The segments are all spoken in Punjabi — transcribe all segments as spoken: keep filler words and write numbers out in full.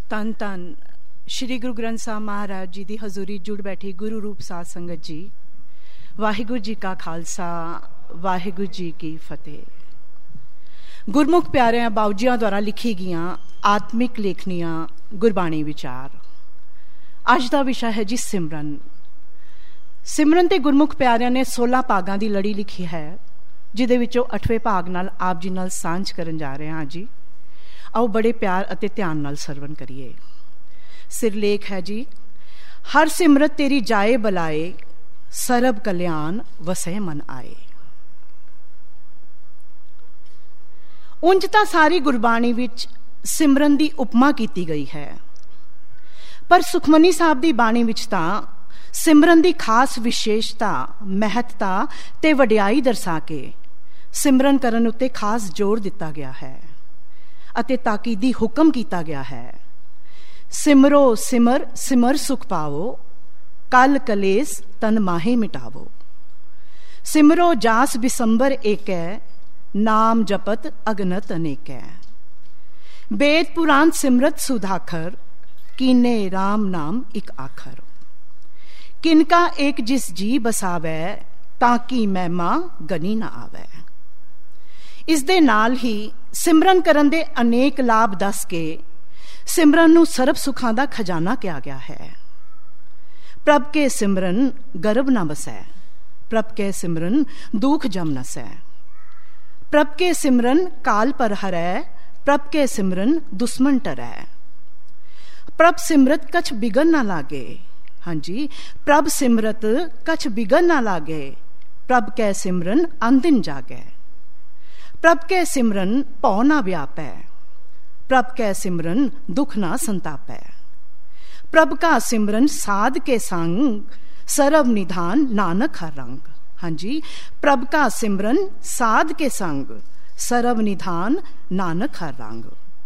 ਧੰਨ ਧੰਨ ਸ਼੍ਰੀ ਗੁਰੂ ਗ੍ਰੰਥ ਸਾਹਿਬ ਮਹਾਰਾਜ ਜੀ ਦੀ ਹਜ਼ੂਰੀ ਜੁੜ ਬੈਠੀ ਗੁਰੂ ਰੂਪ ਸਾਧ ਸੰਗਤ ਜੀ, ਵਾਹਿਗੁਰੂ ਜੀ ਕਾ ਖਾਲਸਾ, ਵਾਹਿਗੁਰੂ ਜੀ ਕੀ ਫਤਿਹ। ਗੁਰਮੁਖ ਪਿਆਰਿਆਂ ਬਾਊਜੀਆਂ ਦੁਆਰਾ ਲਿਖੀ ਗਈਆਂ ਆਤਮਿਕ ਲੇਖਨੀਆਂ ਗੁਰਬਾਣੀ ਵਿਚਾਰ। ਅੱਜ ਦਾ ਵਿਸ਼ਾ ਹੈ ਜੀ ਸਿਮਰਨ। ਸਿਮਰਨ ਤੇ ਗੁਰਮੁਖ ਪਿਆਰਿਆਂ ਨੇ ਸੋਲਾਂ ਭਾਗਾਂ ਦੀ ਲੜੀ ਲਿਖੀ ਹੈ, ਜਿਹਦੇ ਵਿੱਚੋਂ ਅੱਠਵੇਂ ਭਾਗ ਨਾਲ ਆਪ ਜੀ ਨਾਲ ਸਾਂਝ ਕਰਨ ਜਾ ਰਹੇ ਹਾਂ ਜੀ। ਆਓ ਬੜੇ ਪਿਆਰ ਅਤੇ ਧਿਆਨ ਨਾਲ ਸਰਵਣ ਕਰੀਏ। ਸਿਰਲੇਖ ਹੈ ਜੀ, ਹਰ ਸਿਮਰਤ ਤੇਰੀ ਜਾਏ ਬਲਾਏ, ਸਰਬ ਕਲਿਆਣ ਵਸੈ ਮਨ ਆਏ। ਉਂਝ ਤਾਂ ਸਾਰੀ ਗੁਰਬਾਣੀ ਵਿੱਚ ਸਿਮਰਨ ਦੀ ਉਪਮਾ ਕੀਤੀ ਗਈ ਹੈ, ਪਰ ਸੁਖਮਨੀ ਸਾਹਿਬ ਦੀ ਬਾਣੀ ਵਿੱਚ ਤਾਂ ਸਿਮਰਨ ਦੀ ਖਾਸ ਵਿਸ਼ੇਸ਼ਤਾ, ਮਹੱਤਤਾ ਤੇ ਵਡਿਆਈ ਦਰਸਾ ਕੇ ਸਿਮਰਨ ਕਰਨ ਉੱਤੇ ਖਾਸ ਜ਼ੋਰ ਦਿੱਤਾ ਗਿਆ ਹੈ ਅਤੇ ਤਾਕੀਦੀ ਹੁਕਮ ਕੀਤਾ ਗਿਆ ਹੈ। ਸਿਮਰੋ ਸਿਮਰ ਸਿਮਰ ਸੁਖ ਪਾਵੋ, ਕਲ ਕਲੇਸ ਤਨ ਮਾਹੇ ਮਿਟਾਵੋ। ਸਿਮਰੋ ਜਾਸ ਬਿਸੰਬਰ ਏਕੈ, ਨਾਮ ਜਪਤ ਅਗਨਤ ਅਨੇਕੈ। वेद पुराण सिमरत सुधाखर, कीने राम नाम एक आखर। किनका एक जिस जी बसावै, ताकि महिमा गनी ना आवे। इस दे नाल ही सिमरन करन दे अनेक लाभ दस के सिमरन नूं सर्ब सुखां दा खजाना किया गया है। प्रभ के सिमरन गर्भ ना बसै, प्रभ के सिमरन दुख जम नसै। प्रभ के सिमरन काल पर हरै, प्रभ के सिमरन दुश्मन टरै। प्रभ सिमरत कछ बिगन ना लागे, हाँ जी, प्रभ सिमरत कछ बिगन ना लागे। प्रभ कै सिमरन अंदिन जागै। प्रभ कै सिमरन भौ ना व्यापै, प्रभ कै सिमरन दुख ना संतापै। प्रभ का सिमरन साध के संग, सरब निधान नानक हर रंग। हाँ जी, प्रभ का सिमरन साध के संग, सरब निधान नानक हर रंग।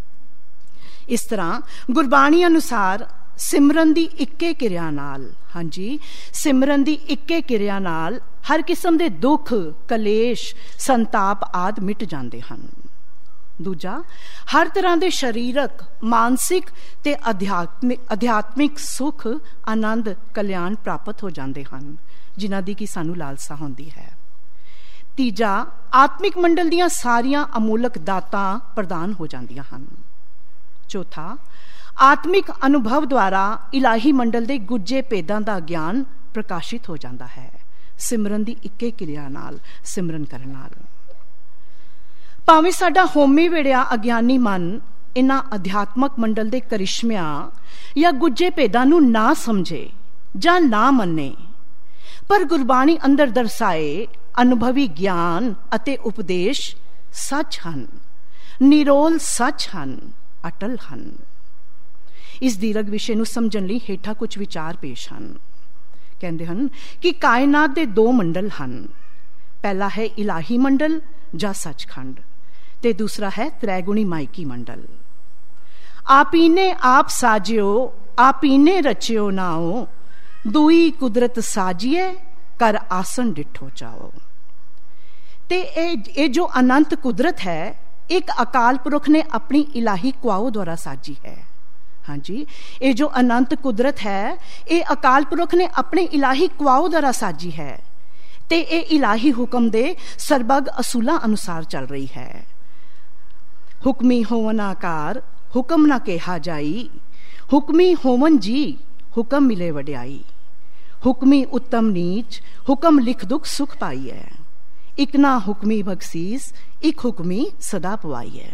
इस तरह गुरबाणी अनुसार सिमरन दी इक्के किरिया नाल, हाँ जी, सिमरन दी इक्के किरिया नाल हर किस्म दे दुख, कलेश, संताप आदि मिट जाते हैं। दूजा, हर तरह के शरीरक, मानसिक ते अध्यात्मिक अध्यात्मिक सुख, आनंद, कल्याण प्राप्त हो जाते हैं, जिन्हां दी की सानू लालसा होंदी है। तीजा, आत्मिक मंडल दियां सारियां अमूलक दातां प्रदान हो जांदियां हन। चौथा, आत्मिक अनुभव द्वारा इलाही मंडल दे गुज्जे भेदां दा ज्ञान प्रकाशित हो जाता है, सिमरन दी इक्के किरिया नाल, सिमरन करन नाल। भावें साडा होमी वेड़िया अज्ञानी मन इन्हां अध्यात्मक मंडल दे करिश्मियां या गुज्जे भेदां नूं ना समझे जां ना मन्ने, पर गुरबाणी अंदर दर्शाए अनुभवी ज्ञान अते उपदेश सच हन, निरोल सच हन, अटल हन। इस दीर्घ विषय नूं समझण लई हेठा कुछ विचार पेश हन। कहंदे हन कि कायनात दे दो मंडल हन। पहला है इलाही मंडल जां सचखंड, ते दूसरा है त्रैगुणी माइकी मंडल। आपीने आप साजियो, आपीने रचियो नाओ, दुई कुदरत साजिए, कर आसन डिठो चाओ। ते ये जो अनंत कुदरत है, एक अकाल पुरख ने अपनी इलाही कुआओ द्वारा साजी है। हाँ जी, ये जो अनंत कुदरत है, ये अकाल पुरख ने अपने इलाही कुआओ द्वारा साजी है, ते ये इलाही हुक्म दे सरबग असूलां अनुसार चल रही है। हुक्मी होवन आकार, हुक्म ना कहा जाई, हुक्मी होवन जी, हुक्म मिले वड्याई। हुक्मी उत्तम नीच, हुक्म लिख दुख सुख पाई है। इक ना हुक्मी बख्शीस, इक हुक्मी सदा पवाई है।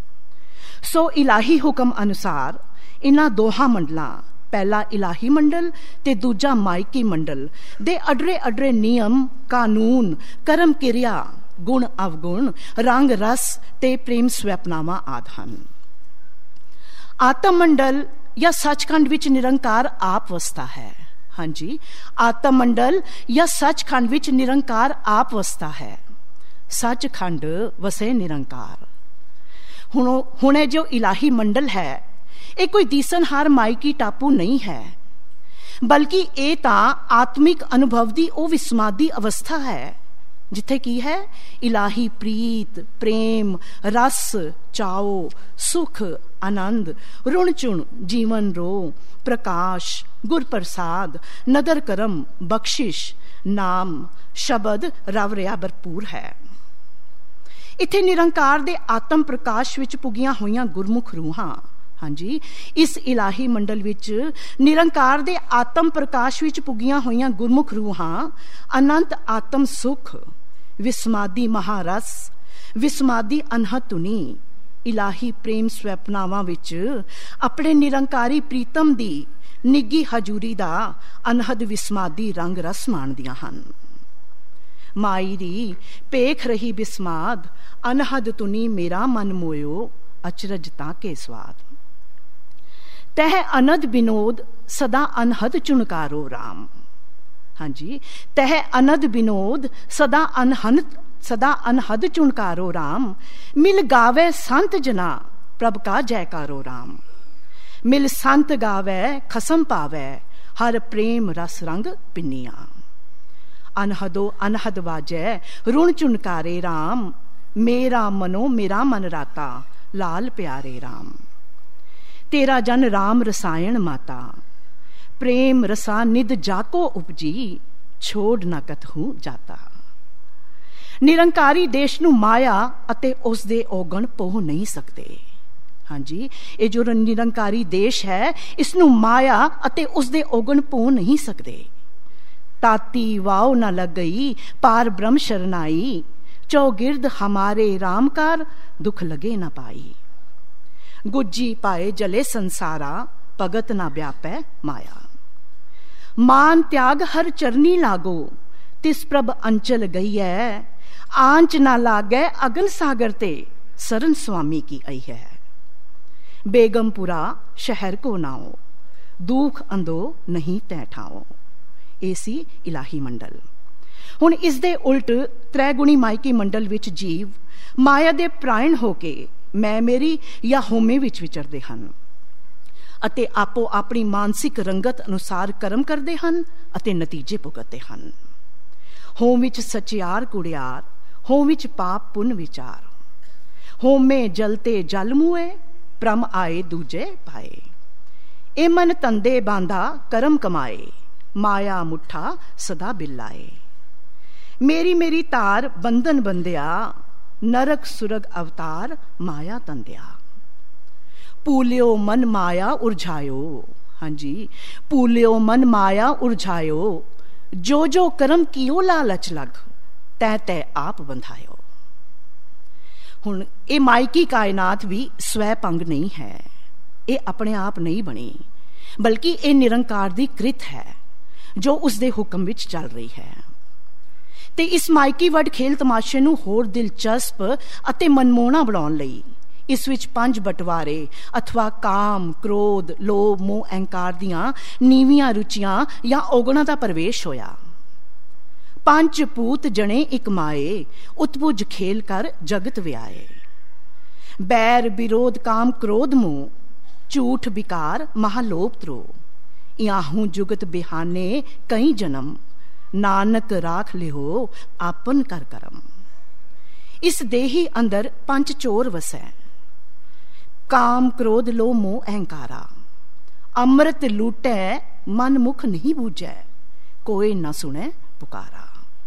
सो इलाही हुक्म अनुसार इन्हां दोहां मंडलां, पहला इलाही मंडल ते दूजा माइकी मंडल दे अडरे अडरे नियम, कानून, कर्म किरिया, गुण अवगुण, रंग रस ते प्रेम स्वैपनावां आदि हन। आत्म मंडल या सचखंड विच निरंकार आप वसता है। हाँ जी, आत्म मंडल या सचखंड विच निरंकार आप वसता है। सचखंड वसे निरंकार। हुण हुणे जो इलाही मंडल है, ये कोई दीसनहार माइकी टापू नहीं है, बल्कि ये तां आत्मिक अनुभव दी ओ विस्मादी अवस्था है ਜਿੱਥੇ ਕੀ ਹੈ? ਇਲਾਹੀ ਪ੍ਰੀਤ, ਪ੍ਰੇਮ, ਰਸ, ਚਾਓ, ਸੁਖ, ਆਨੰਦ, ਰੁਣ ਚੁਣ, ਜੀਵਨ ਰੋ, ਪ੍ਰਕਾਸ਼, ਗੁਰ ਪ੍ਰਸਾਦ, ਨਦਰ ਕਰਮ, ਬਖਸ਼ਿਸ਼, ਨਾਮ, ਸ਼ਬਦ ਰਵ ਰਿਹਾ ਭਰਪੂਰ ਹੈ। ਇੱਥੇ ਨਿਰੰਕਾਰ ਦੇ ਆਤਮ ਪ੍ਰਕਾਸ਼ ਵਿੱਚ ਪੁੱਗੀਆਂ ਹੋਈਆਂ ਗੁਰਮੁਖ ਰੂਹਾਂ, ਹਾਂਜੀ, ਇਸ ਇਲਾਹੀ ਮੰਡਲ ਵਿੱਚ ਨਿਰੰਕਾਰ ਦੇ ਆਤਮ ਪ੍ਰਕਾਸ਼ ਵਿੱਚ ਪੁੱਗੀਆਂ ਹੋਈਆਂ ਗੁਰਮੁਖ ਰੂਹਾਂ ਅਨੰਤ ਆਤਮ ਸੁਖ, ਵਿਸਮਾਦੀ ਮਹਾਰਸ, ਵਿਸਮਾਦੀ ਅਨਹਦ ਧੁਨੀ, ਇਲਾਹੀ ਪ੍ਰੇਮ ਸਵੈਪਨਾਵਾਂ ਵਿੱਚ ਆਪਣੇ ਨਿਰੰਕਾਰੀ ਪ੍ਰੀਤਮ ਦੀ ਨਿੱਗੀ ਹਜੂਰੀ ਦਾ ਅਨਹਦ ਵਿਸਮਾਦੀ ਰੰਗ ਰਸ ਮਾਣਦੀਆਂ ਹਨ। ਮਾਈ ਦੀ ਪੇਖ ਰਹੀ ਬਿਸਮਾਦ, ਅਨਹਦ ਧੁਨੀ ਮੇਰਾ ਮਨ ਮੋਇਓ, ਅਚਰਜ ਤਾਂ ਕੇ ਸਵਾਦ। ਤਹਿ ਅਨਦ ਬਿਨੋਦ ਸਦਾ ਅਨਹਦ ਚੁਣਕਾਰੋ ਰਾਮ, ਹਾਂਜੀ, ਤਹਿ ਅਨਦ ਬਿਨੋਦ ਸਦਾ ਅਨਹਦ ਸਦਾ ਅਨਹਦ ਚੁਣਕਾਰੋ ਰਾਮ। ਮਿਲ ਗਾਵੇ ਸੰਤ ਜਨਾ ਪ੍ਰਭ ਕਾ ਜੈਕਾਰੋ ਰਾਮ। ਮਿਲ ਸੰਤ ਗਾਵੇ ਖਸਮ ਪਾਵੇ, ਹਰ ਪ੍ਰੇਮ ਰਸ ਰੰਗ ਪਿੰਨੀਆਂ। ਅਨਹਦੋ ਅਨਹਦ ਵਾਜੈ ਰੁਣ ਚੁਣਕਾਰੇ ਰਾਮ। ਮੇਰਾ ਮਨੋ ਮੇਰਾ ਮਨ ਰਾਤਾ, ਲਾਲ ਪਿਆਰੇ ਰਾਮ। ਤੇਰਾ ਜਨ ਰਾਮ ਰਸਾਇਣ ਮਾਤਾ, ਪ੍ਰੇਮ ਰਸਾ ਨਿਦ ਜਾਕੋ ਉਪਜੀ, ਛੋੜ ਨਾ ਕਤਹੂ ਜਾਤਾ। ਨਿਰੰਕਾਰੀ ਦੇਸ਼ ਨੂੰ ਮਾਇਆ ਅਤੇ ਉਸ ਦੇ ਔਗਣ ਪੋਹ ਨਹੀਂ ਸਕਦੇ। ਹਾਂਜੀ, ਇਹ ਜੋ ਨਿਰੰਕਾਰੀ ਦੇਸ਼ ਹੈ, ਇਸ ਨੂੰ ਮਾਇਆ ਅਤੇ ਉਸ ਦੇ ਔਗਣ ਪੋਹ ਨਹੀਂ ਸਕਦੇ। ਤਾਤੀ ਵਾਓ ਨਾ ਲੱਗ ਗਈ ਪਾਰ ਬ੍ਰਹਮ ਸ਼ਰਨਾਈ, ਚੌਗਿਰਦ ਹਮਾਰੇ ਰਾਮਕਾਰ ਦੁਖ ਲਗੇ ਨਾ ਪਾਈ। ਗੁੱਜੀ ਪਾਏ ਜਲੇ ਸੰਸਾਰਾ, ਭਗਤ ਨਾ ਵਿਆਪੈ ਮਾਇਆ। ਮਾਨ ਤਿਆਗ ਹਰ ਚਰਨੀ ਲਾਗੋ, ਤਿਸ ਪ੍ਰਭ ਅੰਚਲ ਗਈ ਹੈ। ਆਂਚ ਨਾ ਲਾਗੈ ਅਗਨ ਸਾਗਰ ਤੇ, ਸਰਨ ਸੁਆਮੀ ਕੀ ਆਈ ਹੈ। ਬੇਗਮਪੁਰਾ ਸ਼ਹਿਰ ਕੋ ਨਾਓ, ਦੁਖ ਅੰਦੋ ਨਹੀਂ ਤੈ ਠਾਓ। ਇਹ ਸੀ ਇਲਾਹੀ ਮੰਡਲ। ਹੁਣ ਇਸ ਦੇ ਉਲਟ ਤ੍ਰੈਗੁਣੀ ਮਾਇਕੀ ਮੰਡਲ ਵਿੱਚ ਜੀਵ ਮਾਇਆ ਦੇ ਪ੍ਰਾਇਣ ਹੋ ਕੇ ਮੈਂ ਮੇਰੀ ਜਾਂ ਹੋਮੇ ਵਿੱਚ ਵਿਚਰਦੇ ਹਨ ਅਤੇ ਆਪੋ ਆਪਣੀ ਮਾਨਸਿਕ ਰੰਗਤ ਅਨੁਸਾਰ ਕਰਮ ਕਰਦੇ ਹਨ ਅਤੇ ਨਤੀਜੇ ਭੁਗਤਦੇ ਹਨ। ਹੋਮ ਵਿੱਚ ਸਚਿਆਰ ਕੁੜਿਆਰ, ਹੋਮ ਵਿੱਚ ਪਾਪ ਪੁੰਨ ਵਿਚਾਰ। ਹੋਮੇ ਜਲਤੇ ਜਲ ਮੂਏ, ਪ੍ਰਮ ਆਏ ਦੂਜੇ ਪਾਏ। ਇਹ ਮਨ ਤੰਦੇ ਬਾਂਧਾ ਕਰਮ ਕਮਾਏ, ਮਾਇਆ ਮੁੱਠਾ ਸਦਾ ਬਿਲਾਏ। ਮੇਰੀ ਮੇਰੀ ਤਾਰ ਬੰਧਨ ਬੰਦਿਆ, ਨਰਕ ਸੁਰਗ ਅਵਤਾਰ ਮਾਇਆ ਤੰਦਿਆ। ਪੂਲਿਓ ਮਨ ਮਾਇਆ ਉਰਝਾਇਓ, ਹਾਂਜੀ, ਪੂਲਿਓ ਮਨ ਮਾਇਆ ਉਰਝਾਇਓ। ਜੋ ਜੋ ਕਰਮ ਕੀਓ ਲਾਲਚ ਲਗ, ਤੈ ਤੈ ਆਪ ਬੰਧਾਇਓ। ਹੁਣ ਇਹ ਮਾਇਕੀ ਕਾਇਨਾਤ ਵੀ ਸਵੈ ਪੰਗ ਨਹੀਂ ਹੈ, ਇਹ ਆਪਣੇ ਆਪ ਨਹੀਂ ਬਣੀ, ਬਲਕਿ ਇਹ ਨਿਰੰਕਾਰ ਦੀ ਕ੍ਰਿਤ ਹੈ ਜੋ ਉਸ ਦੇ ਹੁਕਮ ਵਿੱਚ ਚੱਲ ਰਹੀ ਹੈ। ਤੇ ਇਸ ਮਾਇਕੀ ਵੱਡ ਖੇਲ ਤਮਾਸ਼ੇ ਨੂੰ ਹੋਰ ਦਿਲਚਸਪ ਅਤੇ ਮਨਮੋਹਣਾ ਬਣਾਉਣ ਲਈ ਇਸ ਵਿੱਚ ਪੰਜ ਬਟਵਾਰੇ ਅਥਵਾ ਕਾਮ, ਕ੍ਰੋਧ, ਲੋਭ, ਮੋਹ, ਅਹੰਕਾਰ ਦੀਆਂ ਨੀਵੀਆਂ ਰੁਚੀਆਂ ਜਾਂ ਔਗਣਾਂ ਦਾ ਪ੍ਰਵੇਸ਼ ਹੋਇਆ। ਪੰਜ ਪੂਤ ਜਣੇ ਇੱਕ ਮਾਏ, ਉਤਪੁਜ ਖੇਲ ਕਰ ਜਗਤ ਵਿਆਏ। ਬੈਰ ਵਿਰੋਧ ਕਾਮ ਕ੍ਰੋਧ ਮੋਹ, ਝੂਠ ਵਿਕਾਰ ਮਹਾਲੋਭ ਤ੍ਰੋ। ਇਆਹੂ ਜੁਗਤ ਬਿਹਾਨੇ ਕਈ ਜਨਮ, ਨਾਨਕ ਰਾਖ ਲਿਓ ਆਪਨ ਕਰ ਕਰਮ। ਇਸ ਦੇਹੀ ਅੰਦਰ ਪੰਜ ਚੋਰ ਵਸੈ, ਕਾਮ ਕ੍ਰੋਧ ਲੋਭ ਮੋਹ ਅਹੰਕਾਰਾ। ਅੰਮ੍ਰਿਤ ਲੂਟੈ ਮਨ ਮੁਖ ਨਹੀਂ ਬੂਝੈ, ਕੋਈ ਨਾ ਸੁਣੈ ਪੁਕਾਰਾ।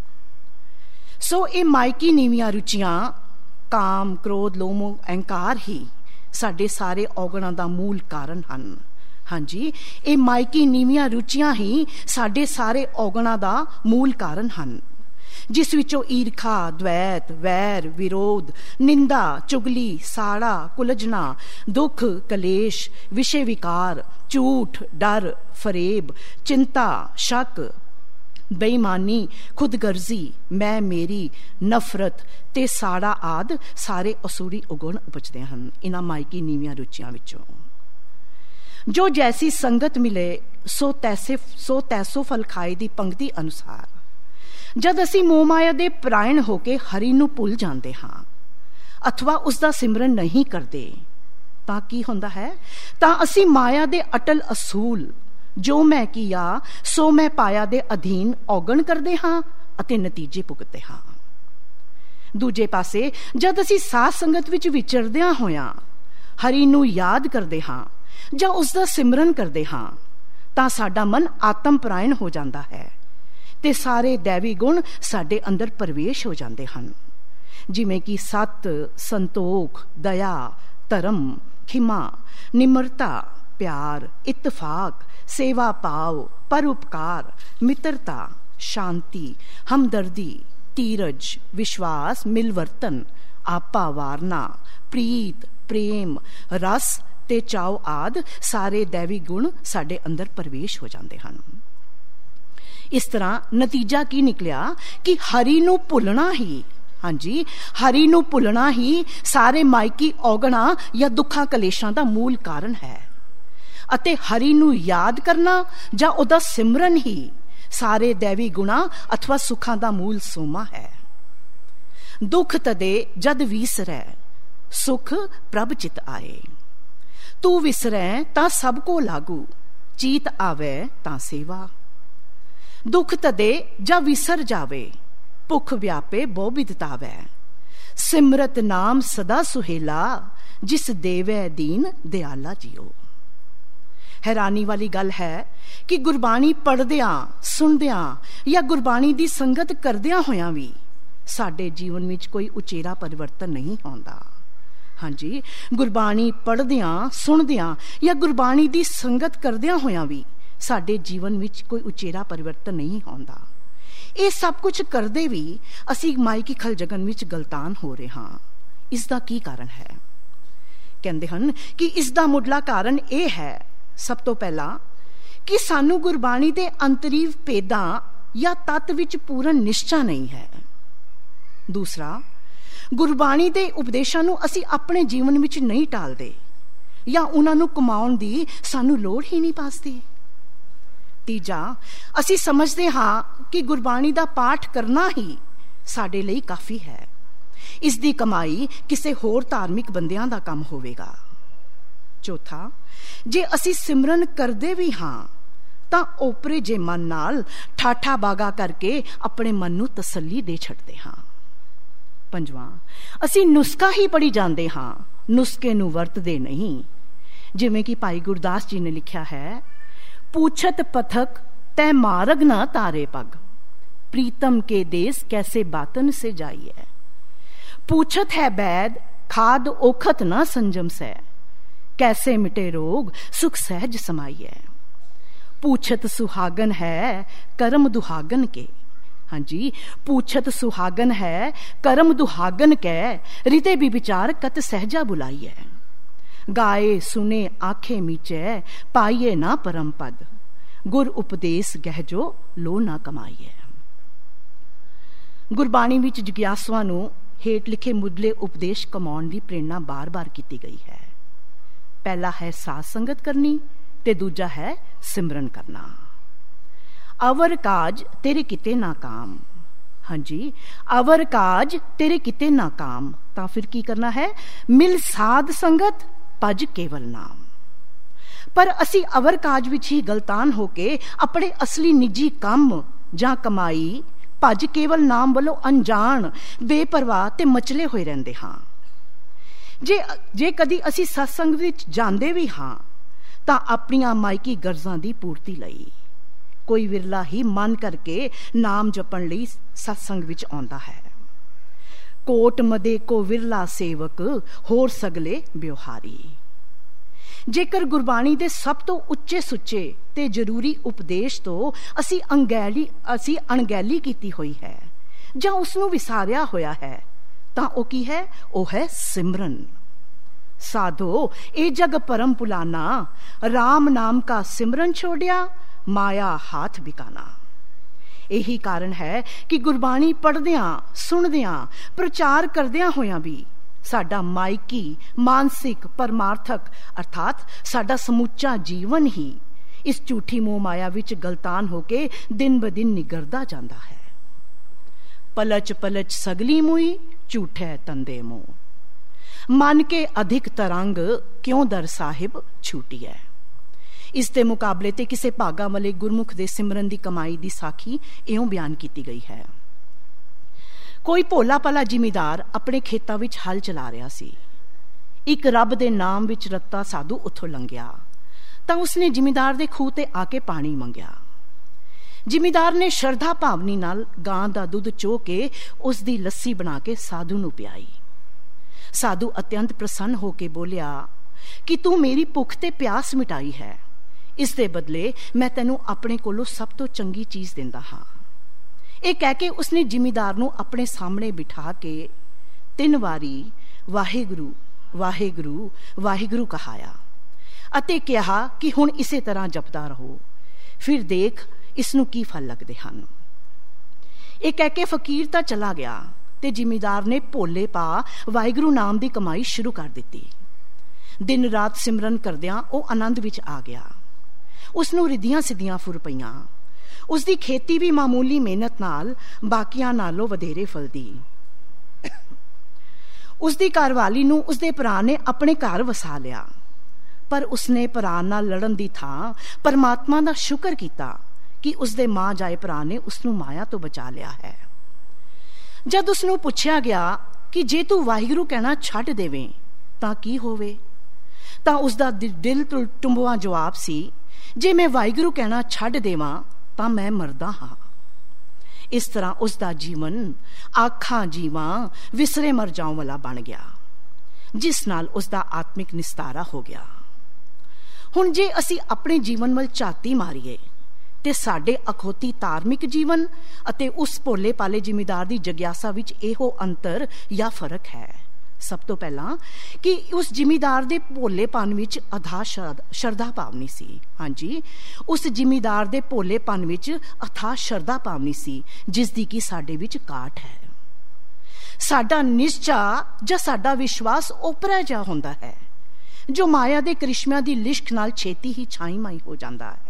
ਸੋ ਇਹ ਮਾਇਕੀ ਨੀਵੀਆਂ ਰੁਚੀਆਂ ਕਾਮ ਕ੍ਰੋਧ ਲੋਭ ਮੋਹ ਅਹੰਕਾਰ ਹੀ ਸਾਡੇ ਸਾਰੇ ਔਗਣਾਂ ਦਾ ਮੂਲ ਕਾਰਨ ਹਨ। ਹਾਂਜੀ, ਇਹ ਮਾਇਕੀ ਨੀਵੀਆਂ ਰੁਚੀਆਂ ਹੀ ਸਾਡੇ ਸਾਰੇ ਔਗਣਾਂ ਦਾ ਮੂਲ ਕਾਰਨ ਹਨ, ਜਿਸ ਵਿੱਚੋਂ ਈਰਖਾ, ਦ્વੈਤ, ਵੈਰ, ਵਿਰੋਧ, ਨਿੰਦਾ, ਚੁਗਲੀ, ਸਾੜਾ, ਕੁਲਝਣਾ, ਦੁੱਖ, ਕਲੇਸ਼, ਵਿਸ਼ੇ ਵਿਕਾਰ, ਝੂਠ, ਡਰ, ਫਰੇਬ, ਚਿੰਤਾ, ਸ਼ੱਕ, ਬੇਈਮਾਨੀ, ਖੁਦਗਰਜ਼ੀ, ਮੈਂ ਮੇਰੀ, ਨਫ਼ਰਤ ਤੇ ਸਾੜਾ ਆਦਿ ਸਾਰੇ ਅਸੂਰੀ ਔਗਣ ਉਪਜਦੇ ਹਨ ਇਹਨਾਂ ਮਾਇਕੀ ਨੀਵੀਆਂ ਰੁਚੀਆਂ ਵਿੱਚੋਂ। ਜੋ ਜੈਸੀ ਸੰਗਤ ਮਿਲੇ ਸੋ ਤੈਸੇ ਸੋ ਤੈਸੋ ਫਲ ਖਾਏ ਦੀ ਪੰਕਤੀ ਅਨੁਸਾਰ ਜਦ ਅਸੀਂ ਮੋਹ ਮਾਇਆ ਦੇ ਪ੍ਰਾਇਣ ਹੋ ਕੇ ਹਰੀ ਨੂੰ ਭੁੱਲ ਜਾਂਦੇ ਹਾਂ ਅਥਵਾ ਉਸ ਦਾ ਸਿਮਰਨ ਨਹੀਂ ਕਰਦੇ ਤਾਂ ਕੀ ਹੁੰਦਾ ਹੈ? ਤਾਂ ਅਸੀਂ ਮਾਇਆ ਦੇ ਅਟਲ ਅਸੂਲ ਜੋ ਮੈਂ ਕੀਆ ਸੋ ਮੈਂ ਪਾਇਆ ਦੇ ਅਧੀਨ ਔਗਣ ਕਰਦੇ ਹਾਂ ਅਤੇ ਨਤੀਜੇ ਭੁਗਤਦੇ ਹਾਂ। ਦੂਜੇ ਪਾਸੇ ਜਦ ਅਸੀਂ ਸਾਧ ਸੰਗਤ ਵਿੱਚ ਵਿਚਰਦਿਆਂ ਹੋਇਆਂ ਹਰੀ ਨੂੰ ਯਾਦ ਕਰਦੇ ਹਾਂ ਜਾਂ ਉਸ ਦਾ ਸਿਮਰਨ ਕਰਦੇ ਹਾਂ ਤਾਂ ਸਾਡਾ ਮਨ ਆਤਮ ਪਰਾਇਣ ਹੋ ਜਾਂਦਾ ਹੈ ਤੇ ਸਾਰੇ ਦੈਵੀ ਗੁਣ ਸਾਡੇ ਅੰਦਰ ਪ੍ਰਵੇਸ਼ ਹੋ ਜਾਂਦੇ ਹਨ, ਜਿਵੇਂ ਕਿ ਸਤ, ਸੰਤੋਖ, ਦਇਆ, ਧਰਮ, ਖਿਮਾ, ਨਿਮਰਤਾ, ਪਿਆਰ, ਇਤਫਾਕ, ਸੇਵਾ ਭਾਵ, ਪਰਉਪਕਾਰ, ਮਿੱਤਰਤਾ, ਸ਼ਾਂਤੀ, ਹਮਦਰਦੀ, ਧੀਰਜ, ਵਿਸ਼ਵਾਸ, ਮਿਲਵਰਤਨ, ਆਪਾ ਵਾਰਨਾ, ਪ੍ਰੀਤ, ਪ੍ਰੇਮ, ਰਸ ਤੇ ਚਾਉ ਆਦਿ ਸਾਰੇ ਦੈਵੀ ਗੁਣ ਸਾਡੇ ਅੰਦਰ ਪ੍ਰਵੇਸ਼ ਹੋ ਜਾਂਦੇ ਹਨ। ਇਸ ਤਰ੍ਹਾਂ ਨਤੀਜਾ ਕੀ ਨਿਕਲਿਆ ਕਿ ਹਰੀ ਨੂੰ ਭੁੱਲਣਾ ਹੀ ਹਾਂਜੀ ਹਰੀ ਨੂੰ ਭੁੱਲਣਾ ਹੀ ਸਾਰੇ ਮਾਇਕੀ ਔਗਣਾਂ ਜਾਂ ਦੁੱਖਾਂ ਕਲੇਸ਼ਾਂ ਦਾ ਮੂਲ ਕਾਰਨ ਹੈ ਅਤੇ ਹਰੀ ਨੂੰ ਯਾਦ ਕਰਨਾ ਜਾਂ ਉਹਦਾ ਸਿਮਰਨ ਹੀ ਸਾਰੇ ਦੈਵੀ ਗੁਣਾਂ ਅਥਵਾ ਸੁੱਖਾਂ ਦਾ ਮੂਲ ਸੋਮਾ ਹੈ। ਦੁੱਖ ਤਦੇ ਜਦ ਵਿਸਰੈ ਸੁਖ ਪ੍ਰਭ ਚਿਤ ਆਏ, ਤੂੰ ਵਿਸਰੈ ਤਾਂ ਸਭ ਕੋ ਲਾਗੂ, ਚੀਤ ਆਵੇ ਤਾਂ ਸੇਵਾ। ਦੁੱਖ ਤਦੇ ਜਾਂ ਵਿਸਰ ਜਾਵੇ, ਭੁੱਖ ਵਿਆਪੇ ਬਹੁ ਬਿਦਤਾਵੈ, ਸਿਮਰਤ ਨਾਮ ਸਦਾ ਸੁਹੇਲਾ, ਜਿਸ ਦੇਵੈ ਦੀਨ ਦਿਆਲਾ ਜੀਓ। ਹੈਰਾਨੀ ਵਾਲੀ ਗੱਲ ਹੈ ਕਿ ਗੁਰਬਾਣੀ ਪੜ੍ਹਦਿਆਂ, ਸੁਣਦਿਆਂ ਜਾਂ ਗੁਰਬਾਣੀ ਦੀ ਸੰਗਤ ਕਰਦਿਆਂ ਹੋਇਆਂ ਵੀ ਸਾਡੇ ਜੀਵਨ ਵਿੱਚ ਕੋਈ ਉਚੇਰਾ ਪਰਿਵਰਤਨ ਨਹੀਂ ਆਉਂਦਾ। ਹਾਂਜੀ, ਗੁਰਬਾਣੀ ਪੜ੍ਹਦਿਆਂ, ਸੁਣਦਿਆਂ ਜਾਂ ਗੁਰਬਾਣੀ ਦੀ ਸੰਗਤ ਕਰਦਿਆਂ ਹੋਇਆਂ ਵੀ ਸਾਡੇ ਜੀਵਨ ਵਿੱਚ ਕੋਈ ਉਚੇਰਾ ਪਰਿਵਰਤਨ ਨਹੀਂ ਆਉਂਦਾ। ਇਹ ਸਭ ਕੁਝ ਕਰਦੇ ਵੀ ਅਸੀਂ ਮਾਇਕੀ ਖਲਜਗਨ ਵਿੱਚ ਗਲਤਾਨ ਹੋ ਰਹੇ ਹਾਂ। ਇਸ ਦਾ ਕੀ ਕਾਰਨ ਹੈ? ਕਹਿੰਦੇ ਹਨ ਕਿ ਇਸ ਦਾ ਮੁੱਢਲਾ ਕਾਰਨ ਇਹ ਹੈ, ਸਭ ਤੋਂ ਪਹਿਲਾਂ, ਕਿ ਸਾਨੂੰ ਗੁਰਬਾਣੀ ਦੇ ਅੰਤਰੀਵ ਭੇਦਾਂ ਜਾਂ ਤੱਤ ਵਿੱਚ ਪੂਰਨ ਨਿਸ਼ਚਾ ਨਹੀਂ ਹੈ। ਦੂਸਰਾ, ਗੁਰਬਾਣੀ ਦੇ ਉਪਦੇਸ਼ਾਂ ਨੂੰ ਅਸੀਂ ਆਪਣੇ ਜੀਵਨ ਵਿੱਚ ਨਹੀਂ ਟਾਲਦੇ ਜਾਂ ਉਹਨਾਂ ਨੂੰ ਕਮਾਉਣ ਦੀ ਸਾਨੂੰ ਲੋੜ ਹੀ ਨਹੀਂ ਪਾਸਦੀ। ਤੀਜਾ, ਅਸੀਂ ਸਮਝਦੇ ਹਾਂ ਕਿ ਗੁਰਬਾਣੀ ਦਾ ਪਾਠ ਕਰਨਾ ਹੀ ਸਾਡੇ ਲਈ ਕਾਫੀ ਹੈ, ਇਸ ਦੀ ਕਮਾਈ ਕਿਸੇ ਹੋਰ ਧਾਰਮਿਕ ਬੰਦਿਆਂ ਦਾ ਕੰਮ ਹੋਵੇਗਾ। ਚੌਥਾ, ਜੇ ਅਸੀਂ ਸਿਮਰਨ ਕਰਦੇ ਵੀ ਹਾਂ ਤਾਂ ਓਪਰੇ ਜੇ ਮਨ ਨਾਲ ਠਾਠਾ ਬਾਗਾ ਕਰਕੇ ਆਪਣੇ ਮਨ ਨੂੰ ਤਸੱਲੀ ਦੇ ਛੱਡਦੇ ਹਾਂ। ਪੰਜਵਾਂ, ਅਸੀਂ ਨੁਸਖਾ ਹੀ ਪੜੀ ਜਾਂਦੇ ਹਾਂ, ਨੁਸਖੇ ਨੂੰ ਵਰਤਦੇ ਨਹੀਂ। ਜਿਵੇਂ ਕਿ ਭਾਈ ਗੁਰਦਾਸ ਜੀ ਨੇ ਲਿਖਿਆ ਹੈ, पूछत पथक तै मार्ग न तारे पग, प्रीतम के देश कैसे बातन से जाइए। पूछत है बैद खाद ओखत न संजम से, कैसे मिटे रोग सुख सहज समाइए। पूछत सुहागन है कर्म दुहागन के, हाँ जी, पूछत सुहागन है कर्म दुहागन के, हृदय भी विचार कत सहजा बुलाइए। गाए सुने आखे मीचे पाइए ना परम पद, गुर उपदेश गहजो लो ना कमाइए। ਗੁਰਬਾਣੀ ਵਿੱਚ ਜਗਿਆਸੂਆਂ ਨੂੰ ਹੇਠ ਲਿਖੇ ਮੁੱਢਲੇ ਉਪਦੇਸ਼ ਕਮਾਉਣ ਦੀ ਪ੍ਰੇਰਣਾ ਬਾਰ-ਬਾਰ ਕੀਤੀ ਗਈ ਹੈ। ਪਹਿਲਾ ਹੈ ਸਾਧ ਸੰਗਤ ਕਰਨੀ ਤੇ ਦੂਜਾ ਹੈ ਸਿਮਰਨ ਕਰਨਾ। ਅਵਰ ਕਾਜ ਤੇਰੇ ਕਿਤੇ ਨਾ ਕਾਮ, ਹਾਂਜੀ, ਅਵਰ ਕਾਜ ਤੇਰੇ ਕਿਤੇ ਨਾ ਕਾਮ, ਤਾਂ ਫਿਰ ਕੀ ਕਰਨਾ ਹੈ? ਮਿਲ ਸਾਧ ਸੰਗਤ ਭਜ ਕੇਵਲ ਨਾਮ। ਪਰ ਅਸੀਂ ਅਵਰ ਕਾਜ ਵਿੱਚ ਹੀ ਗਲਤਾਨ ਹੋ ਕੇ ਆਪਣੇ ਅਸਲੀ ਨਿੱਜੀ ਕੰਮ ਜਾਂ ਕਮਾਈ ਭਜ ਕੇਵਲ ਨਾਮ ਵੱਲੋਂ ਅਣਜਾਣ, ਬੇਪਰਵਾਹ ਤੇ ਮਚਲੇ ਹੋਏ ਰਹਿੰਦੇ ਹਾਂ। ਜੇ ਜੇ ਕਦੀ ਅਸੀਂ ਸਤਸੰਗ ਵਿੱਚ ਜਾਂਦੇ ਵੀ ਹਾਂ ਤਾਂ ਆਪਣੀਆਂ ਮਾਇਕੀ ਗਰਜ਼ਾਂ ਦੀ ਪੂਰਤੀ ਲਈ। ਕੋਈ ਵਿਰਲਾ ਹੀ ਮਨ ਕਰਕੇ ਨਾਮ ਜਪਣ ਲਈ ਸਤਸੰਗ ਵਿੱਚ ਆਉਂਦਾ ਹੈ। ਕੋਟ ਮਦੇ ਕੋ ਵਿਰਲਾ ਸੇਵਕ, ਹੋਰ ਸਗਲੇ ਬਿਵਹਾਰੀ। ਜੇਕਰ ਗੁਰਬਾਣੀ ਦੇ ਸਭ ਤੋਂ ਉੱਚੇ ਸੁੱਚੇ ਤੇ ਜ਼ਰੂਰੀ ਉਪਦੇਸ਼ ਤੋਂ ਅਸੀਂ ਅੰਗੈਲੀ ਅਸੀਂ ਅਣਗਹਿਲੀ ਕੀਤੀ ਹੋਈ ਹੈ ਜਾਂ ਉਸ ਨੂੰ ਵਿਸਾਰਿਆ ਹੋਇਆ ਹੈ ਤਾਂ ਉਹ ਕੀ ਹੈ? ਉਹ ਹੈ ਸਿਮਰਨ। ਸਾਧੋ ਇਹ ਜਗ ਪਰਮ ਪੁਲਾਨਾ, ਰਾਮ ਨਾਮ ਕਾ ਸਿਮਰਨ ਛੋੜਿਆ, ਮਾਇਆ ਹਾਥ ਬਿਕਾਨਾ। ਇਹੀ ਕਾਰਨ ਹੈ ਕਿ ਗੁਰਬਾਣੀ ਪੜ੍ਹਦਿਆਂ, ਸੁਣਦਿਆਂ, ਪ੍ਰਚਾਰ ਕਰਦਿਆਂ ਹੋਇਆਂ ਵੀ ਸਾਡਾ ਮਾਇਕੀ, ਮਾਨਸਿਕ, ਪਰਮਾਰਥਕ ਅਰਥਾਤ ਸਾਡਾ ਸਮੁੱਚਾ ਜੀਵਨ ਹੀ ਇਸ ਝੂਠੀ ਮੋਹ ਮਾਇਆ ਵਿੱਚ ਗਲਤਾਨ ਹੋ ਕੇ ਦਿਨ ਬ ਦਿਨ ਨਿਗਰਦਾ ਜਾਂਦਾ ਹੈ। ਪਲਚ ਪਲਚ ਸਗਲੀ ਮੂਈ, ਝੂਠੇ ਤੰਦੇ ਮੋਹ, ਮਨ ਕੇ ਅਧਿਕ ਤਰੰਗ ਕਿਉਂ ਦਰ ਸਾਹਿਬ ਛੂਟੀ ਹੈ। ਇਸ ਦੇ ਮੁਕਾਬਲੇ ਤੇ ਕਿਸੇ ਭਾਗਾਂ ਵਾਲੇ ਗੁਰਮੁਖ ਦੇ ਸਿਮਰਨ ਦੀ ਕਮਾਈ ਦੀ ਸਾਖੀ ਇਉਂ ਬਿਆਨ ਕੀਤੀ ਗਈ ਹੈ। ਕੋਈ ਭੋਲਾ ਭਾਲਾ ਜ਼ਿਮੀਦਾਰ ਆਪਣੇ ਖੇਤਾਂ ਵਿੱਚ ਹਲ ਚਲਾ ਰਿਹਾ ਸੀ। ਇੱਕ ਰੱਬ ਦੇ ਨਾਮ ਵਿੱਚ ਰੱਤਾ ਸਾਧੂ ਉੱਥੋਂ ਲੰਘਿਆ ਤਾਂ ਉਸਨੇ ਜ਼ਿਮੀਦਾਰ ਦੇ ਖੂਹ ਤੇ ਆ ਕੇ ਪਾਣੀ ਮੰਗਿਆ। ਜ਼ਿਮੀਦਾਰ ਨੇ ਸ਼ਰਧਾ ਭਾਵਨੀ ਨਾਲ ਗਾਂ ਦਾ ਦੁੱਧ ਚੋ ਕੇ ਉਸ ਦੀ ਲੱਸੀ ਬਣਾ ਕੇ ਸਾਧੂ ਨੂੰ ਪਿਆਈ। ਸਾਧੂ ਅਤਿਅੰਤ ਪ੍ਰਸੰਨ ਹੋ ਕੇ ਬੋਲਿਆ ਕਿ ਤੂੰ ਮੇਰੀ ਭੁੱਖ ਤੇ ਪਿਆਸ ਮਿਟਾਈ ਹੈ, ਇਸ ਦੇ ਬਦਲੇ ਮੈਂ ਤੈਨੂੰ ਆਪਣੇ ਕੋਲੋਂ ਸਭ ਤੋਂ ਚੰਗੀ ਚੀਜ਼ ਦਿੰਦਾ ਹਾਂ। ਇਹ ਕਹਿ ਕੇ ਉਸਨੇ ਜ਼ਿਮੀਦਾਰ ਨੂੰ ਆਪਣੇ ਸਾਹਮਣੇ ਬਿਠਾ ਕੇ ਤਿੰਨ ਵਾਰੀ ਵਾਹਿਗੁਰੂ ਵਾਹਿਗੁਰੂ ਵਾਹਿਗੁਰੂ ਕਹਾਇਆ ਅਤੇ ਕਿਹਾ ਕਿ ਹੁਣ ਇਸੇ ਤਰ੍ਹਾਂ ਜਪਦਾ ਰਹੋ, ਫਿਰ ਦੇਖ ਇਸ ਨੂੰ ਕੀ ਫਲ ਲੱਗਦੇ ਹਨ। ਇਹ ਕਹਿ ਕੇ ਫਕੀਰ ਤਾਂ ਚਲਾ ਗਿਆ ਤੇ ਜ਼ਿਮੀਦਾਰ ਨੇ ਭੋਲੇ ਪਾ ਵਾਹਿਗੁਰੂ ਨਾਮ ਦੀ ਕਮਾਈ ਸ਼ੁਰੂ ਕਰ ਦਿੱਤੀ। ਦਿਨ ਰਾਤ ਸਿਮਰਨ ਕਰਦਿਆਂ ਉਹ ਆਨੰਦ ਵਿੱਚ ਆ ਗਿਆ। ਉਸ ਨੂੰ ਰਿੱਧੀਆਂ ਸਿੱਧੀਆਂ ਫੁਰ ਪਈਆਂ। ਉਸ ਦੀ ਖੇਤੀ ਵੀ ਮਾਮੂਲੀ ਮਿਹਨਤ ਨਾਲ ਬਾਕੀਆਂ ਨਾਲੋਂ ਵਧੇਰੇ ਫਲਦੀ। ਉਸ ਦੀ ਘਰਵਾਲੀ ਨੂੰ ਉਸਦੇ ਭਰਾ ਨੇ ਆਪਣੇ ਘਰ ਵਸਾ ਲਿਆ, ਪਰ ਉਸਨੇ ਭਰਾ ਨਾਲ ਲੜਨ ਦੀ ਥਾਂ ਪਰਮਾਤਮਾ ਦਾ ਸ਼ੁਕਰ ਕੀਤਾ ਕਿ ਉਸਦੇ ਮਾਂ ਜਾਏ ਭਰਾ ਨੇ ਉਸਨੂੰ ਮਾਇਆ ਤੋਂ ਬਚਾ ਲਿਆ ਹੈ। ਜਦ ਉਸਨੂੰ ਪੁੱਛਿਆ ਗਿਆ ਕਿ ਜੇ ਤੂੰ ਵਾਹਿਗੁਰੂ ਕਹਿਣਾ ਛੱਡ ਦੇਵੇਂ ਤਾਂ ਕੀ ਹੋਵੇ, ਤਾਂ ਉਸਦਾ ਦਿਲ ਟੁੰਬਵਾ ਜਵਾਬ ਸੀ, ਜੇ ਮੈਂ ਵਾਹਿਗੁਰੂ ਕਹਿਣਾ ਛੱਡ ਦੇਵਾਂ ਤਾਂ ਮੈਂ ਮਰਦਾ ਹਾਂ। ਇਸ ਤਰ੍ਹਾਂ ਉਸਦਾ ਜੀਵਨ ਆਖਾਂ ਜੀਵਾਂ ਵਿਸਰੇ ਮਰ ਜਾਉਂ ਵਾਲਾ ਬਣ ਗਿਆ, ਜਿਸ ਨਾਲ ਉਸਦਾ ਆਤਮਿਕ ਨਿਸਤਾਰਾ ਹੋ ਗਿਆ। ਹੁਣ ਜੇ ਅਸੀਂ ਆਪਣੇ ਜੀਵਨ ਵੱਲ ਝਾਤੀ ਮਾਰੀਏ ਤੇ ਸਾਡੇ ਅਖੌਤੀ ਧਾਰਮਿਕ ਜੀਵਨ ਅਤੇ ਉਸ ਭੋਲੇ ਭਾਲੇ ਜ਼ਿਮੀਦਾਰ ਦੀ ਜਗਿਆਸਾ ਵਿੱਚ ਇਹੋ ਅੰਤਰ ਜਾਂ ਫਰਕ ਹੈ। ਸਭ ਤੋਂ ਪਹਿਲਾਂ ਕਿ ਉਸ ਜ਼ਿਮੀਦਾਰ ਦੇ ਭੋਲੇਪਨ ਵਿੱਚ ਅਥਾਹ ਸ਼ਰਧਾ ਭਾਵਨੀ ਸੀ। ਹਾਂਜੀ, ਉਸ ਜ਼ਿਮੀਦਾਰ ਦੇ ਭੋਲੇਪਨ ਵਿੱਚ ਅਥਾਹ ਸ਼ਰਧਾ ਭਾਵਨੀ ਸੀ, ਜਿਸ ਦੀ ਕਿ ਸਾਡੇ ਵਿੱਚ ਘਾਟ ਹੈ। ਸਾਡਾ ਨਿਸ਼ਚਾ ਜਾਂ ਸਾਡਾ ਵਿਸ਼ਵਾਸ ਓਪਰਾ ਜਿਹਾ ਹੁੰਦਾ ਹੈ, ਜੋ ਮਾਇਆ ਦੇ ਕ੍ਰਿਸ਼ਮਿਆਂ ਦੀ ਲਿਸ਼ਕ ਨਾਲ ਛੇਤੀ ਹੀ ਛਾਈ ਮਾਈ ਹੋ ਜਾਂਦਾ ਹੈ।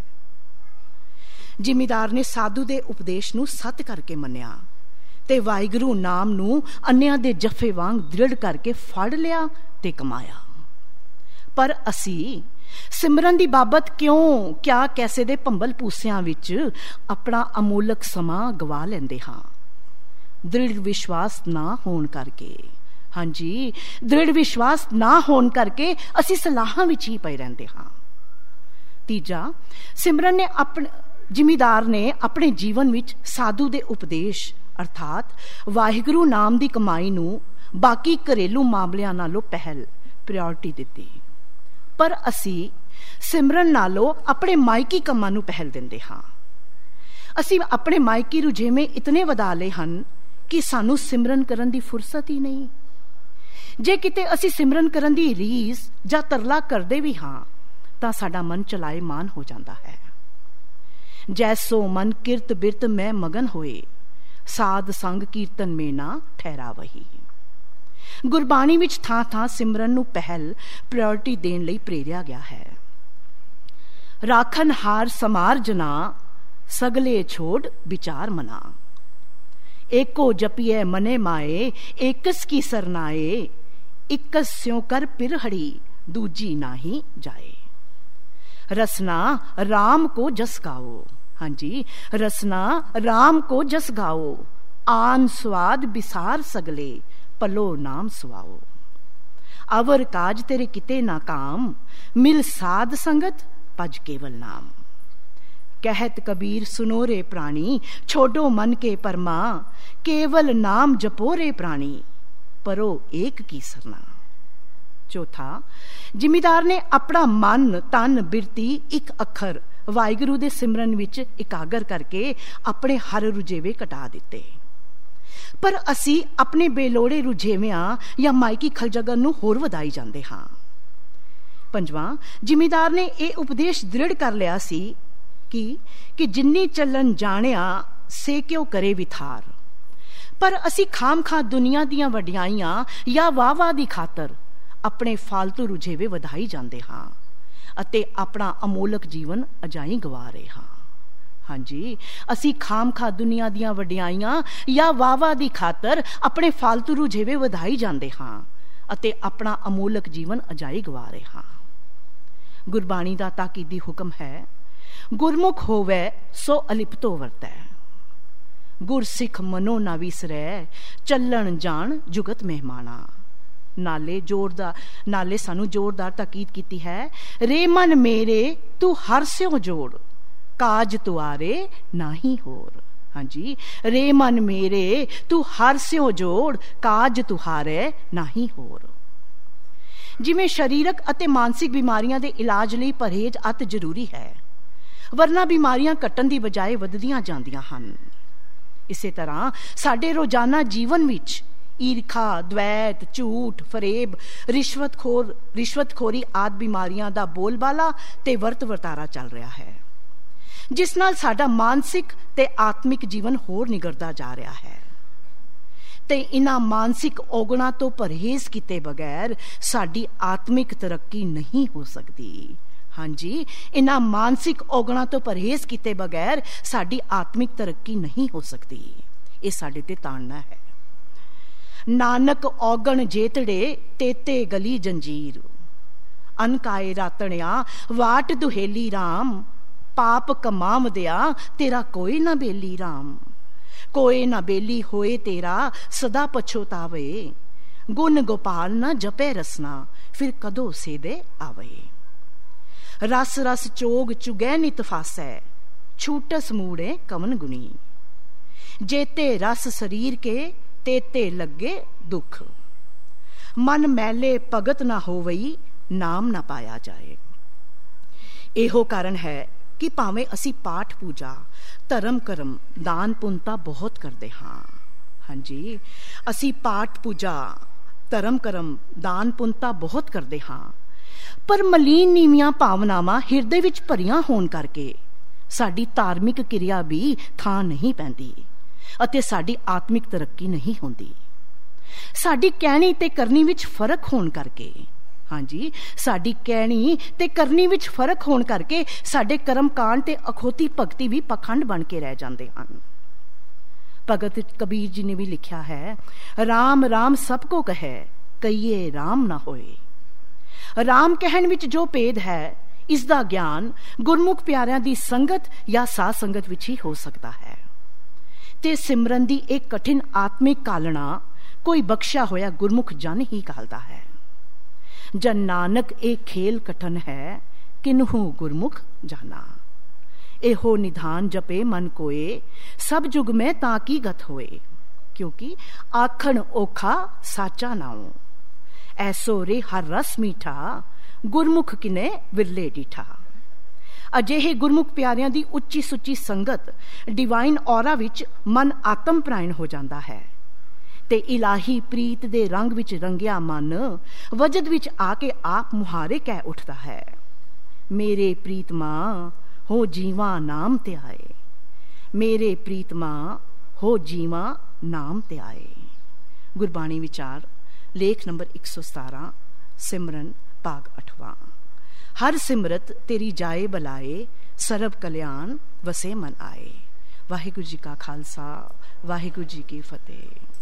ਜ਼ਿਮੀਦਾਰ ਨੇ ਸਾਧੂ ਦੇ ਉਪਦੇਸ਼ ਨੂੰ ਸੱਤ ਕਰਕੇ ਮੰਨਿਆ ਤੇ ਵਾਹਿਗੁਰੂ ਨਾਮ ਨੂੰ ਅੰਨਿਆਂ ਦੇ ਜੱਫੇ ਵਾਂਗ ਦ੍ਰਿੜ ਕਰਕੇ ਫੜ ਲਿਆ ਤੇ ਕਮਾਇਆ। ਪਰ ਅਸੀਂ ਸਿਮਰਨ ਦੀ ਬਾਬਤ ਕਿਉਂ ਕਿਆ ਕੈਸੇ ਦੇ ਭੰਬਲ ਭੂਸਿਆਂ ਵਿੱਚ ਆਪਣਾ ਅਮੋਲਕ ਸਮਾਂ ਗਵਾ ਲੈਂਦੇ ਹਾਂ, ਦ੍ਰਿੜ ਵਿਸ਼ਵਾਸ ਨਾ ਹੋਣ ਕਰਕੇ। ਹਾਂਜੀ, ਦ੍ਰਿੜ ਵਿਸ਼ਵਾਸ ਨਾ ਹੋਣ ਕਰਕੇ ਅਸੀਂ ਸਲਾਹਾਂ ਵਿੱਚ ਹੀ ਪਏ ਰਹਿੰਦੇ ਹਾਂ। ਤੀਜਾ, ਸਿਮਰਨ ਨੇ ਆਪਣੇ ਜ਼ਿਮੀਦਾਰ ਨੇ ਆਪਣੇ ਜੀਵਨ ਵਿੱਚ ਸਾਧੂ ਦੇ ਉਪਦੇਸ਼ ਅਰਥਾਤ ਵਾਹਿਗੁਰੂ ਨਾਮ ਦੀ ਕਮਾਈ ਨੂੰ ਬਾਕੀ ਘਰੇਲੂ ਮਾਮਲਿਆਂ ਨਾਲੋਂ ਪਹਿਲ ਪ੍ਰਾਇਓਰਟੀ ਦਿੱਤੀ। ਪਰ ਅਸੀਂ ਸਿਮਰਨ ਨਾਲੋਂ ਆਪਣੇ ਮਾਇਕੀ ਕੰਮਾਂ ਨੂੰ ਪਹਿਲ ਦਿੰਦੇ ਹਾਂ। ਅਸੀਂ ਆਪਣੇ ਮਾਇਕੀ ਰੁਝੇਵੇਂ ਇਤਨੇ ਵਧਾ ਲਏ ਹਨ ਕਿ ਸਾਨੂੰ ਸਿਮਰਨ ਕਰਨ ਦੀ ਫੁਰਸਤ ਹੀ ਨਹੀਂ। ਜੇ ਕਿਤੇ ਅਸੀਂ ਸਿਮਰਨ ਕਰਨ ਦੀ ਰੀਸ ਜਾਂ ਤਰਲਾ ਕਰਦੇ ਵੀ ਹਾਂ ਤਾਂ ਸਾਡਾ ਮਨ ਚਲਾਏਮਾਨ ਹੋ ਜਾਂਦਾ ਹੈ। ਜੈਸੋ ਮਨ ਕਿਰਤ ਬਿਰਤ ਮੈਂ ਮਗਨ ਹੋਏ, ਸਾਧ ਸੰਗ ਕੀਰਤਨ ਮੇ ਨਾ ਠਹਿਰਾ ਵਹੀ। ਗੁਰਬਾਣੀ ਵਿੱਚ ਥਾਂ ਥਾਂ ਸਿਮਰਨ ਨੂੰ ਪਹਿਲ ਪ੍ਰਾਇਓਰਟੀ ਦੇਣ ਲਈ ਪ੍ਰੇਰਿਆ ਗਿਆ ਹੈ। ਰਾਖਨ ਹਾਰ ਸਮਾਰ ਜਨਾ, ਸਗਲੇ ਛੋੜ ਵਿਚਾਰ ਮਨਾ। ਏਕੋ ਜਪੀਏ ਮਨੇ ਮਾਏ, ਏਕਸ ਕੀ ਸਰਨਾਏ। ਇਕਸ ਸਿਉ ਕਰ ਪਿਰਹੜੀ, ਦੂਜੀ ਨਾਹੀ ਜਾਏ। रसना राम को जस गाओ। हाँ जी, रसना राम को जस गाओ। आन स्वाद बिसार सगले, पलो नाम सुआओ। अवर काज तेरे किते ना काम, मिल साध संगत पज केवल नाम। कहत कबीर सुनो रे प्राणी, छोड़ो मन के परमा। केवल नाम जपो रे प्राणी, परो एक की सरना। चौथा, ਜ਼ਿਮੀਦਾਰ ਨੇ ਆਪਣਾ ਮਨ ਤਨ ਬਿਰਤੀ ਇੱਕ ਅੱਖਰ ਵਾਹਿਗੁਰੂ ਦੇ ਸਿਮਰਨ ਵਿੱਚ ਇਕਾਗਰ ਕਰਕੇ ਆਪਣੇ ਹਰ ਰੁਝੇਵੇਂ ਘਟਾ ਦਿੱਤੇ। ਪਰ ਅਸੀਂ ਆਪਣੇ ਬੇਲੋੜੇ ਰੁਝੇਵਿਆਂ ਜਾਂ ਮਾਇਕੀ ਖਲਜਗਨ ਨੂੰ ਹੋਰ ਵਧਾਈ ਜਾਂਦੇ ਹਾਂ। ਪੰਜਵਾਂ, ਜ਼ਿਮੀਦਾਰ ਨੇ ਇਹ ਉਪਦੇਸ਼ ਦ੍ਰਿੜ ਕਰ ਲਿਆ ਸੀ ਕਿ ਕਿ ਜਿੰਨੀ ਚੱਲਣ ਜਾਣਿਆ ਸੇ ਕਿਉ ਕਰੇ ਵਿਥਾਰ। ਪਰ ਅਸੀਂ ਖਾਮ-ਖਾ ਦੁਨੀਆ ਦੀਆਂ ਵਡਿਆਈਆਂ ਜਾਂ ਵਾਹ-ਵਾਹ ਦੀ ਖਾਤਰ ਆਪਣੇ ਫਾਲਤੂ ਰੁਝੇਵੇਂ ਵਧਾਈ ਜਾਂਦੇ ਹਾਂ ਅਤੇ ਆਪਣਾ ਅਮੋਲਕ ਜੀਵਨ ਅਜਾਈਂ ਗਵਾ ਰਹੇ ਹਾਂ। ਹਾਂਜੀ, ਅਸੀਂ ਖਾਮ-ਖਾ ਦੁਨੀਆ ਦੀਆਂ ਵਡਿਆਈਆਂ ਜਾਂ ਵਾਹ-ਵਾਹ ਦੀ ਖਾਤਰ ਆਪਣੇ ਫਾਲਤੂ ਰੁਝੇਵੇਂ ਵਧਾਈ ਜਾਂਦੇ ਹਾਂ ਅਤੇ ਆਪਣਾ ਅਮੋਲਕ ਜੀਵਨ ਅਜਾਈਂ ਗਵਾ ਰਹੇ ਹਾਂ। ਗੁਰਬਾਣੀ ਦਾ ਤਾਕੀਦੀ ਹੁਕਮ ਹੈ, ਗੁਰਮੁਖ ਹੋਵੇ ਸੋ ਅਲਿਪਤੋ ਵਰਤੈ। ਗੁਰਸਿੱਖ ਮਨੋ ਨਾ ਵਿਸਰੈ, ਚੱਲਣ ਜਾਣ ਜੁਗਤ ਮਹਿਮਾਨਾ। ਨਾਲੇ ਜ਼ੋਰਦਾਰ ਨਾਲੇ ਸਾਨੂੰ ਜ਼ੋਰਦਾਰ ਤਾਕੀਦ ਕੀਤੀ ਹੈ, ਰੇ ਮਨ ਮੇਰੇ ਤੂੰ ਹਰ ਸਿਓ ਜੋੜ, ਕਾਜ ਤੁਆਰੇ ਨਾਹੀ ਹੋਰ। ਹਾਂਜੀ, ਰੇ ਮਨ ਮੇਰੇ ਤੂੰ ਹਰ ਸਿਓ ਜੋੜ, ਕਾਜ ਤੁਹਾਰੇ ਨਾਹੀ ਹੋਰ। ਜਿਵੇਂ ਸਰੀਰਕ ਅਤੇ ਮਾਨਸਿਕ ਬਿਮਾਰੀਆਂ ਦੇ ਇਲਾਜ ਲਈ ਪਰਹੇਜ਼ ਅਤ ਜ਼ਰੂਰੀ ਹੈ, ਵਰਨਾ ਬਿਮਾਰੀਆਂ ਘਟਣ ਦੀ ਬਜਾਏ ਵੱਧਦੀਆਂ ਜਾਂਦੀਆਂ ਹਨ। ਇਸੇ ਤਰ੍ਹਾਂ ਸਾਡੇ ਰੋਜ਼ਾਨਾ ਜੀਵਨ ਵਿੱਚ ਈਰਖਾ, ਦਵੈਤ, ਝੂਠ, ਫਰੇਬ, ਰਿਸ਼ਵਤਖੋਰ ਰਿਸ਼ਵਤਖੋਰੀ ਆਦਿ ਬਿਮਾਰੀਆਂ ਦਾ ਬੋਲਬਾਲਾ ਤੇ ਵਰਤ ਵਰਤਾਰਾ ਚੱਲ ਰਿਹਾ ਹੈ, ਜਿਸ ਨਾਲ ਸਾਡਾ ਮਾਨਸਿਕ ਤੇ ਆਤਮਿਕ ਜੀਵਨ ਹੋਰ ਨਿਗਰਦਾ ਜਾ ਰਿਹਾ ਹੈ। ਤੇ ਇਹਨਾਂ ਮਾਨਸਿਕ ਔਗਣਾਂ ਤੋਂ ਪਰਹੇਜ਼ ਕੀਤੇ ਬਗੈਰ ਸਾਡੀ ਆਤਮਿਕ ਤਰੱਕੀ ਨਹੀਂ ਹੋ ਸਕਦੀ। ਹਾਂਜੀ, ਇਹਨਾਂ ਮਾਨਸਿਕ ਔਗਣਾਂ ਤੋਂ ਪਰਹੇਜ਼ ਕੀਤੇ ਬਗੈਰ ਸਾਡੀ ਆਤਮਿਕ ਤਰੱਕੀ ਨਹੀਂ ਹੋ ਸਕਦੀ। ਇਹ ਸਾਡੇ ਤੇ ਤਾਣਨਾ ਹੈ। ਨਾਨਕ ਔਗਣ ਜੇਤੜੇ, ਤੇਤੇ ਗਲੀ ਜੰਜੀਰ। ਅਨਕਾਏ ਰਾਤਣਿਆ, ਵਾਟ ਦੁਹੇਲੀ ਰਾਮ। ਪਾਪ ਕਮਾਵਦਿਆ, ਤੇਰਾ ਕੋਈ ਨਾ ਬੇਲੀ ਰਾਮ। ਕੋਏ ਨਾ ਬੇਲੀ ਹੋਏ ਤੇਰਾ, ਸਦਾ ਪਛੋਤਾਵੇ। ਗੁਣ ਗੋਪਾਲ ਨਾ ਜਪੇ ਰਸਨਾ, ਫਿਰ ਕਦੋਂ ਸੇਦੇ ਆਵੇ। ਰਸ ਰਸ ਚੋਗ ਚੁਗੈ ਨਿਤ ਫਾਸੈ, ਛੂਟਸ ਮੂੜੇ ਕਵਨ ਗੁਣੀ। ਜੇਤੇ ਰਸ ਸਰੀਰ ਕੇ, ਤੇਤੇ ਲੱਗੇ ਦੁੱਖ। ਮਨ ਮੈਲੇ ਭਗਤ ਨਾ ਹੋਵਈ, ਨਾਮ ਨਾ ਪਾਇਆ ਜਾਏ। ਇਹੋ ਕਾਰਨ ਹੈ ਕਿ ਭਾਵੇਂ ਅਸੀਂ ਪਾਠ ਪੂਜਾ, ਧਰਮ ਕਰਮ, ਦਾਨ ਪੁੰਨ ਤਾਂ ਬਹੁਤ ਕਰਦੇ ਹਾਂ। ਹਾਂਜੀ, ਅਸੀਂ ਪਾਠ ਪੂਜਾ, ਧਰਮ ਕਰਮ, ਦਾਨ ਪੁੰਨ ਤਾਂ ਬਹੁਤ ਕਰਦੇ ਹਾਂ, ਪਰ ਮਲੀਨ ਨੀਵੀਆਂ ਭਾਵਨਾਵਾਂ ਹਿਰਦੇ ਵਿੱਚ ਭਰੀਆਂ ਹੋਣ ਕਰਕੇ ਸਾਡੀ ਧਾਰਮਿਕ ਕਿਰਿਆ ਵੀ ਥਾਂ ਨਹੀਂ ਪੈਂਦੀ ਅਤੇ ਸਾਡੀ ਆਤਮਿਕ ਤਰੱਕੀ ਨਹੀਂ ਹੁੰਦੀ। ਸਾਡੀ ਕਹਿਣੀ ਤੇ ਕਰਨੀ ਵਿੱਚ ਫਰਕ ਹੋਣ ਕਰਕੇ ਹਾਂਜੀ ਸਾਡੀ ਕਹਿਣੀ ਤੇ ਕਰਨੀ ਵਿੱਚ ਫਰਕ ਹੋਣ ਕਰਕੇ ਸਾਡੇ ਕਰਮਕਾਂਡ ਤੇ ਅਖੋਤੀ ਭਗਤੀ ਵੀ ਪਖੰਡ ਬਣ ਕੇ ਰਹਿ ਜਾਂਦੇ ਹਨ। ਭਗਤ ਕਬੀਰ ਜੀ ਨੇ ਵੀ ਲਿਖਿਆ ਹੈ, ਰਾਮ ਰਾਮ ਸਭ ਕੋ ਕਹੈ, ਕਹੀਏ ਰਾਮ ਨਾ ਹੋਏ। ਰਾਮ ਕਹਿਣ ਵਿੱਚ ਜੋ ਭੇਦ ਹੈ, ਇਸ ਦਾ ਗਿਆਨ ਗੁਰਮੁਖ ਪਿਆਰਿਆਂ ਦੀ ਸੰਗਤ ਜਾਂ ਸਾਧ ਸੰਗਤ ਵਿੱਚ ਹੀ ਹੋ ਸਕਦਾ ਹੈ। ਤੇ ਸਿਮਰਨ ਦੀ ਇਹ ਕਠਿਨ ਆਤਮਿਕ ਕਾਲਣਾ ਕੋਈ ਬਖਸ਼ਿਆ ਹੋਇਆ ਗੁਰਮੁਖ ਜਨ ਹੀ ਕਾਲਦਾ ਹੈ। ਜਨ ਨਾਨਕ ਇਹ ਖੇਲ ਕਠਨ ਹੈ, ਕਿਨਹੂ ਗੁਰਮੁਖ ਜਾਨਾ। ਇਹੋ ਨਿਧਾਨ ਜਪੇ ਮਨ ਕੋਏ, ਸਭ ਜੁਗ ਮੈਂ ਤਾਂ ਕੀ ਗਤ ਹੋਏ। ਕਿਉਂਕਿ ਆਖਣ ਔਖਾ ਸਾਚਾ ਨਾਉ, ਐਸੋ ਰੇ ਹਰ ਰਸ ਮੀਠਾ, ਗੁਰਮੁਖ ਕਿਨੇ ਵਿਰਲੇ ਡੀਠਾ। ਅਜਿਹੇ ਗੁਰਮੁਖ ਪਿਆਰਿਆਂ ਦੀ ਉੱਚੀ ਸੁੱਚੀ ਸੰਗਤ ਡਿਵਾਈਨ ਔਰਾ ਵਿੱਚ ਮਨ ਆਤਮ ਪ੍ਰਾਇਣ ਹੋ ਜਾਂਦਾ ਹੈ ਤੇ ਇਲਾਹੀ ਪ੍ਰੀਤ ਦੇ ਰੰਗ ਵਿੱਚ ਰੰਗਿਆ ਮਨ ਵਜਦ ਵਿੱਚ ਆ ਕੇ ਆਪ ਮੁਹਾਰੇ ਕਹਿ ਉੱਠਦਾ ਹੈ, ਮੇਰੇ ਪ੍ਰੀਤਮਾ ਹੋ ਜੀਵਾ ਨਾਮ ਤੇ ਆਏ। ਮੇਰੇ ਪ੍ਰੀਤਮਾ ਹੋ ਜੀਵਾ ਨਾਮ ਤੇ ਆਏ। ਗੁਰਬਾਣੀ ਵਿਚਾਰ ਲੇਖ ਨੰਬਰ ਇੱਕ ਸੌ ਸਤਾਰਾਂ, ਸਿਮਰਨ ਭਾਗ ਅਠਵਾਂ। ਹਰ ਸਿਮਰਤ ਤੇਰੀ ਜਾਏ ਬਲਾਏ, ਸਰਬ ਕਲਿਆਣ ਵਸੇ ਮਨ ਆਏ। ਵਾਹਿਗੁਰੂ ਜੀ ਕਾ ਖਾਲਸਾ, ਵਾਹਿਗੁਰੂ ਜੀ ਕੀ ਫਤਿਹ।